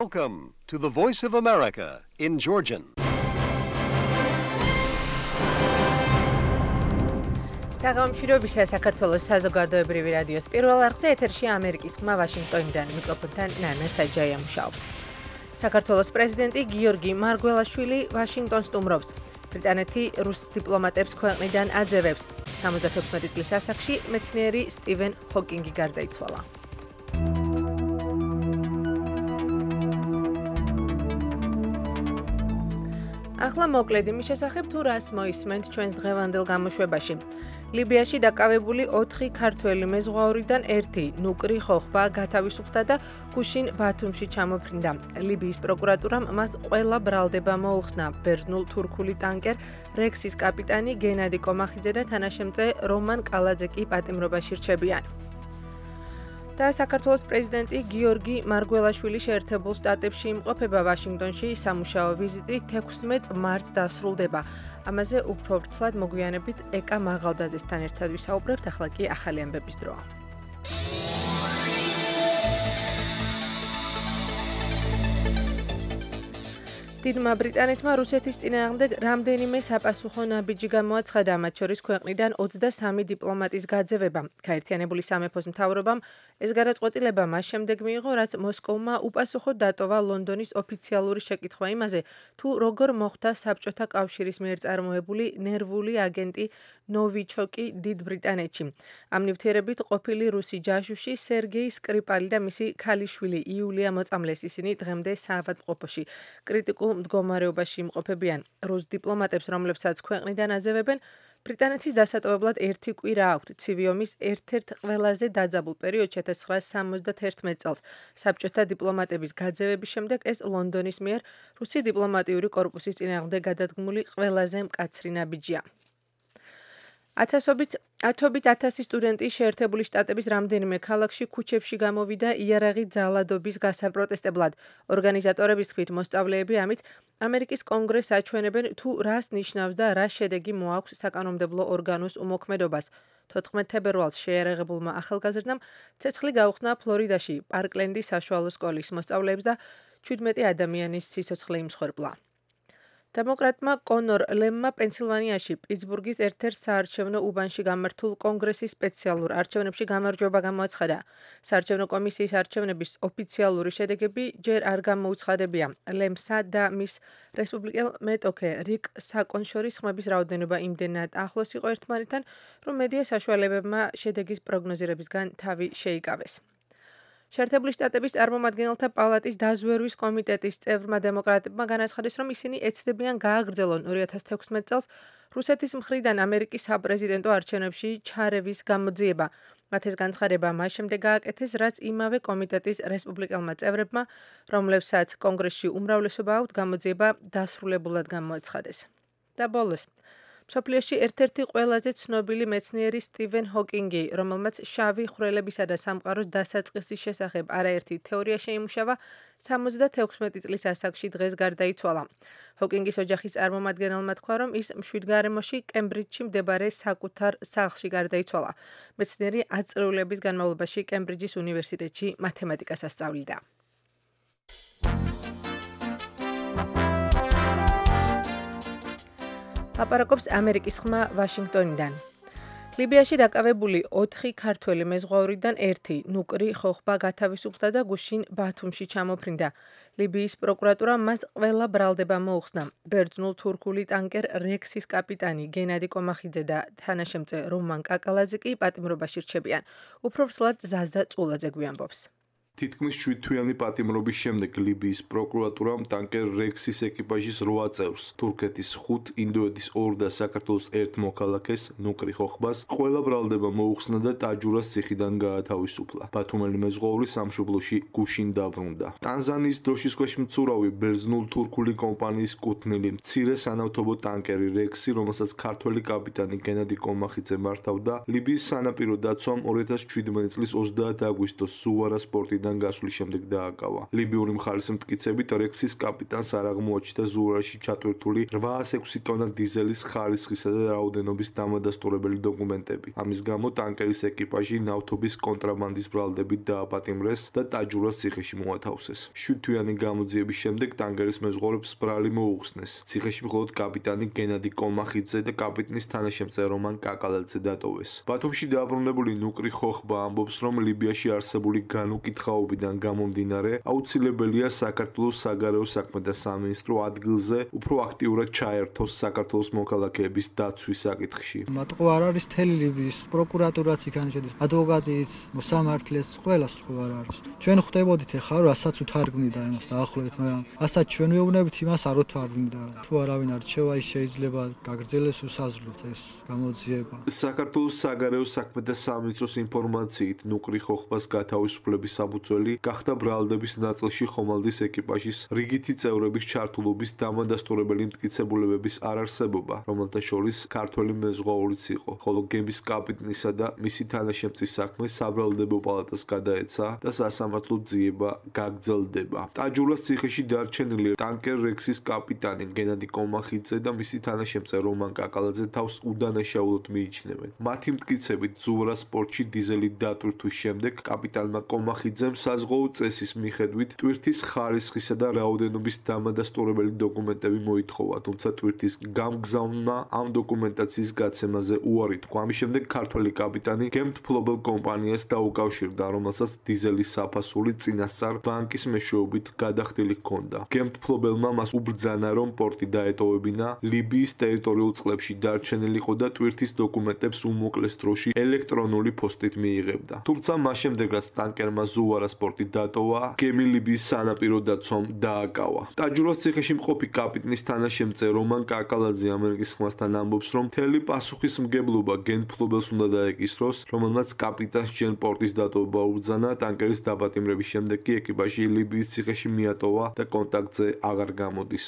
Welcome to the Voice of America in Georgian. საღამოშირობისა საქართველოს საზოგადოებრივი რადიოს პირველ არხზე ეთერში ამერიკის ხმა ვაშინგტონიდან მიკროფონთან ნანა საჯაია მუშაობს. საქართველოს პრეზიდენტი გიორგი მარგველაშვილი ვაშინგტონს სტუმრობს. ბრიტანეთი რუს დიპლომატებს ქვეყნიდან აძევებს. 76 წლის ასაკში მეცნიერი სტივენ ჰოკინგი გარდაიცვალა. ახლა მოკლედ იმის შესახებ თუ რას მოისმენთ ჩვენს დღევანდელ გამოშვებაში. ლიბიაში დაკავებული 4 ქართველი მეზღვაურიდან 1 ნუკრი ხოხბა გათავისუფლდა და გუშინ ბათუმში ჩამოფრინდა. ლიბიის პროკურატურამ მას ყველა ბრალდება მოუხსნა. ბერძნულ თურქული ტანკერ რექსის კაპიტანი გენადი კომახიძე და თანაშემწე რომან კალაძე კი პატიმრობაში რჩებიან. და საქართველოს პრეზიდენტი გიორგი მარგველაშვილი შეერთებულ შტატებში იმყოფება. ვაშინგტონში სამუშაო ვიზიტი 16 მარტს დასრულდება. ამაზე უფრო ვრცლად მოგვიანებით ეკა მაღალდაძესთან ერთად ვისაუბრებთ. ახლა კი ახალი ამბების დროა. დიდმა ბრიტანეთმა რუსეთის წინააღმდეგ რამდენიმე საპასუხო ნაბიჯი გამოაცხადა, მათ შორის ქვეყნიდან 23 დიპლომატის გაძევება. გაერთიანებული სამეფოს მთავრობამ ეს გადაწყვეტილება მას შემდეგ მიიღო, რაც მოსკოვმა უპასუხოდ დატოვა ლონდონის ოფიციალური შეკითხვა იმაზე, თუ როგორ მოხდა საბჭოთა კავშირის მიერ წარმოებული ნერვული აგენტი ნოვიჩოკი დიდ ბრიტანეთში. ამ ნივთიერებით ყოფილი რუსი ჯაშუში სერგეი სკრიპალი და მისი ქალიშვილი იულია მოწამლეს. ისინი დღემდე საავადმყოფოში კრიტიკულ მდგომარეობაში იმყოფებიან. რუს დიპლომატებს, რომლებსაც ქვეყნიდან აძევებენ, ბრიტანეთის დასატოვებლად 1 კვირა აქვთ. ცივი ომის ერთ-ერთ ყველაზე დაძაბულ პერიოდში 1971 წელს საბჭოთა დიპლომატების გაძევების შემდეგ ეს ლონდონის მიერ რუსი დიპლომატიური კორპუსის წინააღმდეგ გადადგმული ყველაზე მკაცრი ნაბიჯია. ათობით 1000 სტუდენტი შეერთებული შტატების რამდენიმე ქალაქში ქუჩებში გამოვიდა იარაღით ძალადობის გასაპროტესტებლად. ორგანიზატორების თქმით, მოსწავლეები ამით ამერიკის კონგრესს აჩვენებენ თუ რას ნიშნავს და რა შედეგი მოაქვს საკანონმდებლო ორგანოს უმოქმედობას. 14 თებერვალს შეიარაღებულმა ახალგაზრდამ ცეცხლი გაუხსნა ფლორიდაში პარკლენდის საშუალო სკოლის მოსწავლეებს და 17 ადამიანის სიცოცხლე იმსხვერპლა. დემოკრატმა კონორ ლემმა პენსილვანიაში პიტსბურგის ერთ-ერთ საარჩევნო უბანში გამართულ კონგრესის სპეციალურ არჩევნებში გამარჯვება გამოაცხადა. საარჩევნო კომისიის არჩევნების ოფიციალური შედეგები ჯერ არ გამოუცხადებია. ლემსა და მის რესპუბლიკელ მეტოქე რიკ საკონს შორის ხმების რაოდენობა იმდენად ახლოს იყო ერთმანეთთან, რომ მედია საშუალებებმა შედეგის პროგნოზირებისგან თავი შეიკავეს. შეერთებული შტატების წარმომადგენელთა პალატის დაზვერვის კომიტეტის წევრმა დემოკრატებმა განაცხადეს, რომ ისინი ეცდებიან გააგრძელონ 2016 წელს რუსეთის მხრიდან ამერიკის საპრეზიდენტო არჩევნებში ჩარევის გამოძიება. მათ ეს განცხადება მას შემდეგ გააკეთეს, რაც იმავე კომიტეტის რესპუბლიკელმა წევრებმა, რომლებსაც კონგრესში უმრავლესობა აქვთ, გამოძიება დასრულებულად გამოაცხადეს. და ბოლოს მსოფლიოში ერთ-ერთი ყველაზე ცნობილი მეცნიერი სტივენ ჰოკინგი, რომელმაც შავი ხვრელებისა და სამყაროს დასაწყისის შესახებ არაერთი თეორია შეიმუშავა, 76 წლის ასაკში დღეს გარდაიცვალა. ჰოკინგის ოჯახის წარმომადგენელმა თქვა, რომ ის მშვიდგარემოში კემბრიჯში მდებარე საკუთარ სახლში გარდაიცვალა. მეცნიერი 10 წლების განმავლობაში კემბრიჯის უნივერსიტეტში მათემატიკას ასწავლიდა. ლაპარაკობს ამერიკის ხმა ვაშინგტონიდან. ლიბიაში დაკავებული 4 ქართველი მეზღვაურიდან 1 ნუკრი ხოხბა გათავისუფლდა და გუშინ ბათუმში ჩამოფრინდა. ლიბიის პროკურატურამ მას ყველა ბრალდება მოუხსნა. ბერძნულ თურქული ტანკერ რექსის კაპიტანი გენადი კომახიძე და თანაშემწე რომან კაკალაძე კი პატიმრობაში რჩებიან. უფრო ვრცლად ზაზდა წულაძე გვიამბობს. თითქმის 7 თვიანი პატიმრობის შემდეგ ლიბიის პროკურატურამ ტანკერ რექსის ეკიპაჟის 8 წევრს, თურქეთის 5, ინდოეთის 2 და საქართველოს 1 მოქალაქეს, ნუკრი ხოხბას, ყველა ბრალდება მოუხსნა და ტაჯურას ციხიდან გაათავისუფლა. ბათუმელი მეზღვაური სამშობლოში გუშინ დაბრუნდა. ტანზანიის დროშის ქვეშ მცურავი ბერძნულ თურქული კომპანიის კუთვნილი მცირე სანავთობო ტანკერი რექსი, რომელსაც ქართველი კაპიტანი გენადი კომახიძე მართავდა, ლიბიის სანაპირო დაცვამ 2017 წლის 30 აგვისტოს სუვარა სპორტი კრიტერიიდან გასვლის შემდეგ დააკავა. ლიბიური მხარის მტკიცებით რექსის კაპიტანს არ აღმოაჩნდა ზუარაში ჩატვირთული 806 ტონა დიზელის ხარისხისა და რაოდენობის დამადასტურებელი დოკუმენტები. ამის გამო ტანკერის ეკიპაჟი ნავთობის კონტრაბანდის ბრალდებით დააპატიმრეს და ტაჯურას ციხეში მოათავსეს. 7 თვიანი გამოძიების შემდეგ ტანკერის მეზღვაურებს ბრალი მოუხსნეს. ციხეში მხოლოდ კაპიტანი გენადი კომახიძე და კაპიტნის თანაშემწე რომან კაკალაძე დატოვეს. ბათუმში დაბრუნებული ნუკრი ხოხბა ამბობს, რომ ლიბიაში არსებული განუკითხაობიდან გამომდინარე, აუცილებელია საქართველოს საგარეო საქმეთა სამინისტრო ადგილზე უფრო აქტიურად ჩაერთოს საქართველოს მოქალაქეების დაცვის საკითხში. მათყო არ არის მთელი ლიბიის პროკურატურაც იქ შედის, ადვოკატიც, მოსამართლეც, ყველას ხო არ არის. ჩვენ ხვდებოდით ახლა რასაც უთარგმნიდა იმას დაახლოებით, მაგრამ რასაც ჩვენ ვეუბნებით იმას არ უთარგმნიდა. თუ არავინ არჩევა ის შეიძლება გაგრძელდეს უსაზღვროდ ეს გამოძიება. საქართველოს საგარეო საქმეთა სამინისტროს ინფორმაციით, ნუკრი ხოხბას გათავისუფლების საფუძველი გახდა ბრალდების ნაწილში ხომალდის ეკიპაჟის რიგითი წევრების ჩართულობის დამადასტურებელი მტკიცებულებების არარსებობა, რომელთა შორის ქართველი მეზღვაურიც იყო, ხოლო გემის კაპიტნისა და მისი თანაშემწის საქმე საბრალდებო პალატას გადაეცა და სასამართლო ძიება გაგრძელდება. ტაჯურას ციხეში დარჩენილი ტანკერ რექსის კაპიტანი გენადი კომახიძე და მისი თანაშემწე რომან კაკალაძე თავს უდანაშაულოდ მიიჩნევენ. მათი მტკიცებით, ზუვარას პორტში დიზელის დატვირთვის შემდეგ კაპიტანმა კომახიძემ საზღვაო წესის მიხედვით ტვირთის ხარისხისა და რაოდენობის დამადასტურებელი დოკუმენტები მოითხოვა, თუმცა ტვირთის გამგზავრმა ამ დოკუმენტაციის გაცემაზე უარი თქვა. ამის შემდეგ ქართველი კაპიტანი გემთფლობელ კომპანიას დაუკავშირდა, რომელსაც დიზელის საფასური წინასწარ ბანკის მეშვეობით გადახდილი ჰქონდა. გემთფლობელმა მას უბრძანა, რომ პორტი დაეტოვებინა, ლიბიის ტერიტორიულ წყლებში დარჩენილიყო და ტვირთის დოკუმენტებს უმოკლეს დროში ელექტრონული პოსტით მიიღებდა. თუმცა მას შემდეგ, რაც ტანკერმა ზუვარას პორტი დატოვა, გემი ლიბიის სანაპირო დაცვამ დააკავა. ტაჯურას ციხეში მყოფი კაპიტნის თანაშემწე რომან კაკალაძე ამერიკის ხმასთან ამბობს, რომ მთელი პასუხისმგებლობა გემთფლობელს უნდა დაეკისროს, რომელმაც კაპიტანს ჯერ პორტის დატოვება უბრძანა, ტანკერის დაპატიმრების შემდეგ კი ეკიპაჟი ლიბიის ციხეში მიატოვა და კონტაქტზე აღარ გამოდის.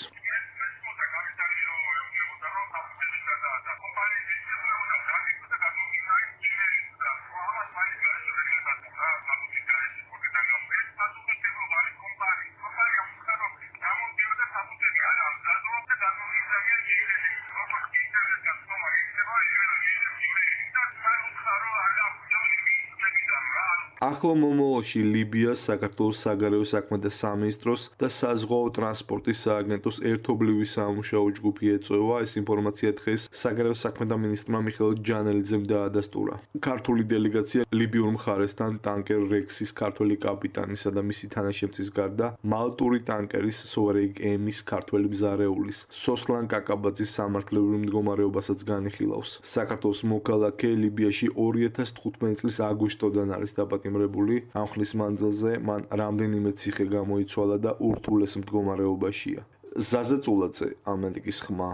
ახლო მომავალში ლიბიას საქართველოს საგარეო საქმეთა სამინისტროს და საზღვაო ტრანსპორტის სააგენტოს ერთობლივი სამუშაო ჯგუფი ეწევა. ეს ინფორმაცია დღეს საგარეო საქმეთა მინისტრმა მიხეილ ჯანელიძემ დაადასტურა. ქართული დელეგაცია ლიბიურ მხარესთან ტანკერ რექსის ქართველი კაპიტანისა და მისი თანაშემწის გარდა მალტური ტანკერის სოვერეიგ ემის ქართველი მზარეულის სოსლან კაკაბაძის სამართლებრივ მდგომარეობასაც განიხილავს. საქართველოს მოქალაქე ლიბიაში 2015 წლის აგვისტოდან არის დაპატიმრებული. ამ ხნის მანძილზე მან რამდენიმე ციხე გამოიცვალა და ურთულეს მდგომარეობაშია. ზაზა წულაძე, ამერიკის ხმა.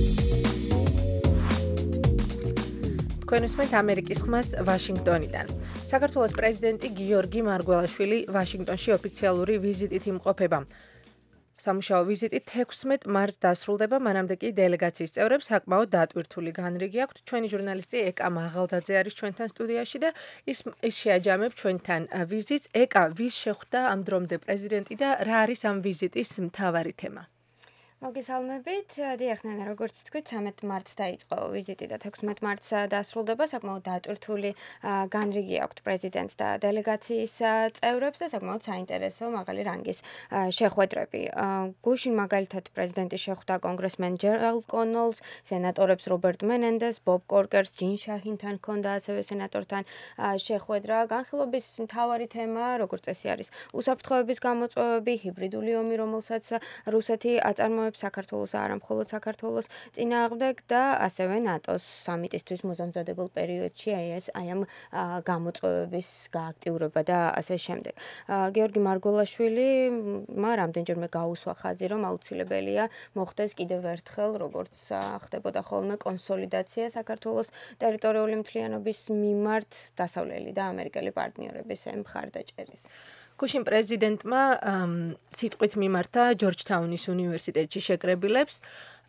თქვენ უსმენთ ამერიკის ხმას ვაშინგტონიდან. საქართველოს პრეზიდენტი გიორგი მარგველაშვილი ვაშინგტონში ოფიციალური ვიზიტით იმყოფება. სამუშაო ვიზიტი 16 მარტს დასრულდება, მანამდე კი დელეგაციის წევრებს საკმაოდ დატვირთული განრიგი აქვთ. ჩვენი ჟურნალისტი ეკა მაღალდაძე არის ჩვენთან სტუდიაში და ის შეაჯამებს ჩვენთან ვიზიტს. ეკა, ვის შეხვდა ამ დრომდე პრეზიდენტი და რა არის ამ ვიზიტის მთავარი თემა? მოგესალმებით. დიახ, ნანა, როგორც თქვით, 13 მარტს დაიწყო ვიზიტი და 16 მარტს დასრულდება. საკმაოდ დატვირთული განრიგი აქვთ პრეზიდენტს და დელეგაციის წევრებს და საკმაოდ საინტერესო მაღალი რანგის შეხვედრები. გუშინ მაგალითად პრეზიდენტი შეხვდა კონგრესმენ ჯერალდ კონოლს, სენატორებს რობერტ მენენდეს, ბობ კორკერს, ჯინ შაჰინთან ჰქონდა ასევე სენატორთან შეხვედრა. განხილობის მთავარი თემა, როგორც წესი არის, უსაფრთხოების გამოწვევები, ჰიბრიდული ომი, რომელსაც რუსეთი აწარმოებს საქართველოს არა მხოლოდ საქართველოს წინააღმდეგ და ასევე ნატოს სამიტისთვის მოსამზადებელ პერიოდში აი ამ გამოწვევების გააქტიურება და ასე შემდეგ. გიორგი მარგველაშვილმა რამდენჯერმე გაუსვა ხაზი, რომ აუცილებელია მოხდეს კიდევ ერთხელ, როგორც ხდებოდა ხოლმე კონსოლიდაცია საქართველოს ტერიტორიული მთლიანობის მიმართ დასავლელი და ამერიკელი პარტნიორების მხარდაჭერის. გუშინ პრეზიდენტმა სიტყვით მიმართა ჯორჯთაუნის უნივერსიტეტში შეკრებილებს.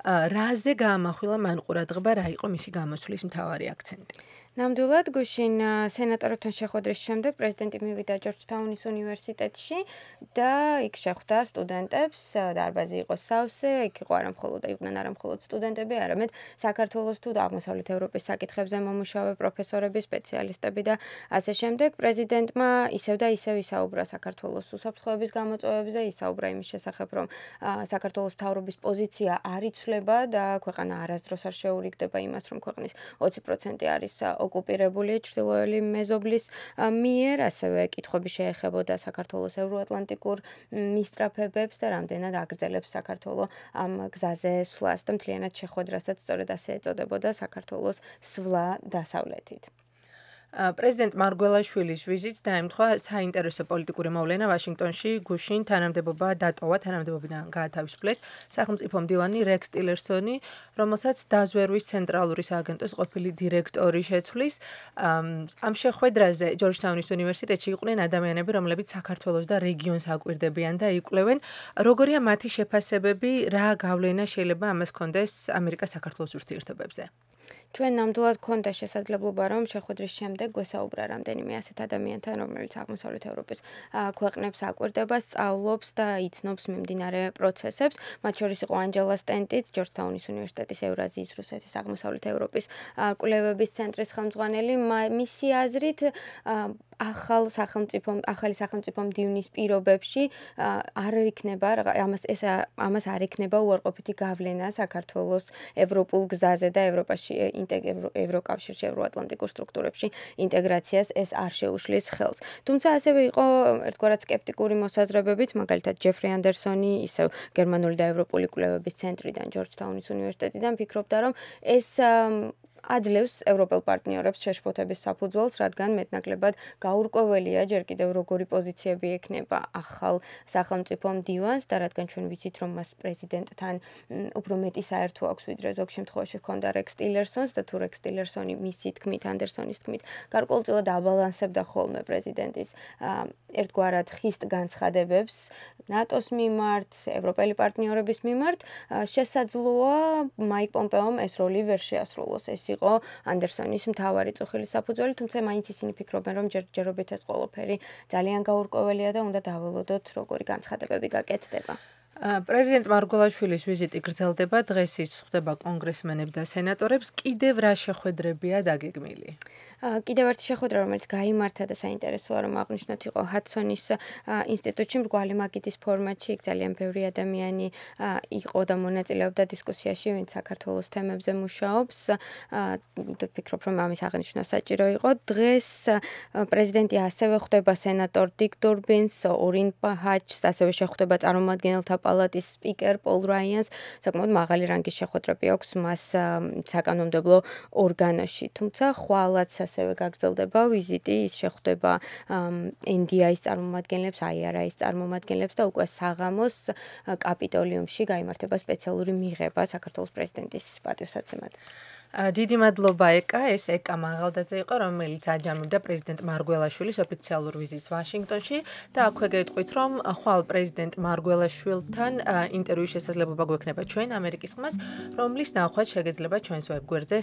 რაზე გაამახვილა მან ყურადღება, რა იყო მისი გამოსვლის მთავარი აქცენტი? ნამდვილად გუშინ სენატორებთან შეხვედრის შემდეგ პრეზიდენტი მივიდა ჯორჯთაუნის უნივერსიტეტში და იქ შეხვდა სტუდენტებს, დარბაზი იყო სავსე, იქ იყვნენ არა მხოლოდ სტუდენტები, არამედ საქართველოს თუ აღმოსავლეთ ევროპის საკითხებზე მომუშავე პროფესორები, სპეციალისტები და ასე შემდეგ. პრეზიდენტმა ისევ და ისევ ისაუბრა საქართველოს უსაფრთხოების გამოწვევებზე, ისაუბრა იმის შესახებ, რომ საქართველოს მთავრობის პოზიცია არ იცვლება და ქვეყანა არასდროს არ შეურიგდება იმას, რომ ქვეყნის 20% არის ოკუპირებული ჩრდილოელი მეზობლის მიერ, ასევე კითხვები შეეხებოდა საქართველოს ევროატლანტიკურ მისწრაფებებს და რამდენად აგრძელებს საქართველო ამ გზაზე სვლას და მთლიანად შეხვედრასაც სწორედ ასე ეწოდებოდა საქართველოს სვლა დასავლეთით. პრეზიდენტ მარგველაშვილის ვიზიტს დაემთხვა საინტერესო პოლიტიკური მოვლენა ვაშინგტონში. გუშინ თანამდებობიდან გაათავისუფლეს სახელმწიფო მდივანი რექს ტილერსონი, რომელსაც დაზვერვის ცენტრალური სააგენტოს ყოფილი დირექტორი შეცვლის. ამ შეხვედრაზე ჯორჯთაუნის უნივერსიტეტში იყვნენ ადამიანები, რომლებიც საქართველოს და რეგიონს აკვირდებიან და იკვლევენ, როგორია მათი შეფასებები, რა გავლენა შეიძლება ამას ჰქონდეს ამერიკა-საქართველოს ურთიერთობებზე. ჩვენ ნამდვილად გქონდა შესაძლებლობა, რომ შეხვედრის შემდეგ გვესაუბრა რამდენიმე ასეთ ადამიანთან, რომელიც აღმოსავლეთ ევროპის ქვეყნებს აკვირდება, სწავლობს და იცნობს მიმდინარე პროცესებს. მათ შორის იყო ანჯელა სტენტიც, ჯორჯთაუნის უნივერსიტეტის ევრაზიის რუსეთის აღმოსავლეთ ევროპის კვლევების ცენტრის ხელმძღვანელი. მისი აზრით, ახალი სახელმწიფო მდივნის პირობებში ამას არ იქნება უარყოფითი გავლენა საქართველოს ევროპულ გზაზე და ევროკავშირში, ევროატლანტიკურ სტრუქტურებში ინტეგრაციას ეს არ შეუშლის ხელს. თუმცა ასევე იყო ერთგვარად სკეპტიკური მოსაზრებებიც, მაგალითად ჯეფრი ანდერსონი, ისევ გერმანული და ევროპული კვლევების ცენტრიდან, ჯორჯთაუნის უნივერსიტეტიდან ფიქრობდა, რომ ეს აძლევს ევროპელ პარტნიორებს შეშფოთების საფუძველს, რადგან მეტნაკლებად გაურკვეველია ჯერ კიდევ როგორი პოზიციები ექნება ახალ სახელმწიფო მდივანს და რადგან ჩვენ ვიცით, რომ მას პრეზიდენტთან უფრო მეტი საერთო აქვს, ვიდრე ზოგ შემთხვევაში ჰქონდა რექს ტილერსონს და თუ რექს ტილერსონი მისი თქმით, ანდერსონის თქმით, გარკვეულწილად აბალანსებდა ხოლმე პრეზიდენტის ერთგვარად ხისტ განცხადებებს ნატოს მიმართ, ევროპელი პარტნიორების მიმართ, შესაძლოა მაიკ პომპეომ ეს როლი ვერ შეასრულოს. ეს იყო ანდერსონის მთავარი წუხილის საფუძველი, თუმცა მაინც ისინი ფიქრობენ, რომ ჯერჯერობით ეს ყველაფერი ძალიან გაურკვეველია და უნდა დაველოდოთ, როგორი განცხადებები გაკეთდება. პრეზიდენტ მარგველაშვილის ვიზიტი გრძელდება, დღეს ის ხვდება კონგრესმენებს და სენატორებს. კიდევ რა შეხვედრებია დაგეგმილი? კიდევ ერთი შეხვედრა, რომელიც გაიმართა და საინტერესოა, რომ აღნიშნოთ, იყო ჰადსონის ინსტიტუტში მრგვალი მაგიდის ფორმატში. იქ ძალიან ბევრი ადამიანი იყო და მონაწილეობდა დისკუსიაში, ვინც საქართველოს თემებზე მუშაობს. ვფიქრობ, რომ ამის აღნიშვნა საჭირო იყო. დღეს პრეზიდენტი ასევე ხვდება სენატორ დიკ დურბინს, ორინ პაჰაჩს, ასევე შეხვდება წარმომადგენელთა პალატის სპიკერ პოლ რაიანს. საკმაოდ მაღალი რანგის შეხვედრები აქვს მას საკანონმდებლო ორგანოში. თუმცა ხვალაც ასევე გაგრძელდება ვიზიტი, ის შეხვდება NDI-ის წარმომადგენლებს, IRI-ის წარმომადგენლებს და უკვე საღამოს კაპიტოლიუმში გაიმართება სპეციალური მიღება საქართველოს პრეზიდენტის პატივსაცემად. დიდი მადლობა ეკა, ეს ეკა მაღალდაძე იყო, რომელიც აჯამებდა პრეზიდენტ მარგველაშვილის ოფიციალურ ვიზიტს ვაშინგტონში და აქვე გეტყვით, რომ ხვალ პრეზიდენტ მარგველაშვილთან ინტერვიუის შესაძლებლობა გვექნება ჩვენ ამერიკის ხმას, რომლის ნახვაც შეგეძლება ჩვენს ვებგვერდზე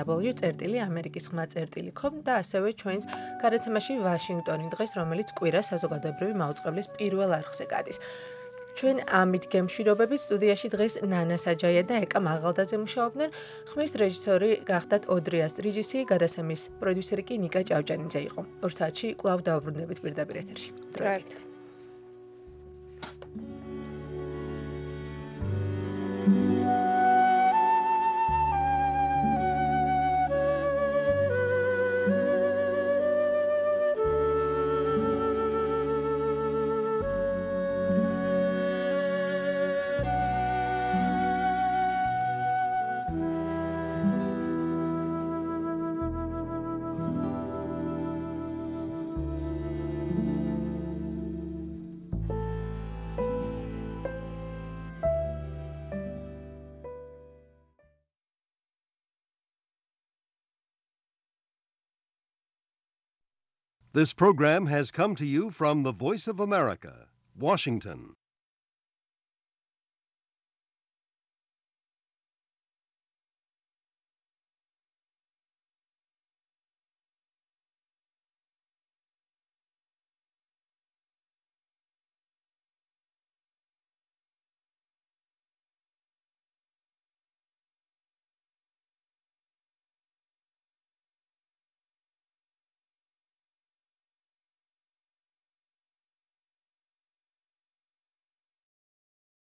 www.amerikiskhma.com და ასევე ჩვენს გადაცემაში ვაშინგტონი დღეს, რომელიც კვირას საზოგადოებრივი მაუწყებლის პირველ არხზე გადის. ჩვენ ამით გემშვიდობებით, სტუდიაში დღეს ნანა საჯაია და ეკა მაღალდაძე მუშაობდნენ. ხმის რეჟისორი გახდათ ოდრიას ტრიჯისი, გადაცემის პროდიუსერი კი ნიკა ჭავჭანიძე იყო. 2 საათში კვლავ დავბრუნდებით პირდაპირ ეთერში. დროებით. This program has come to you from the Voice of America, Washington.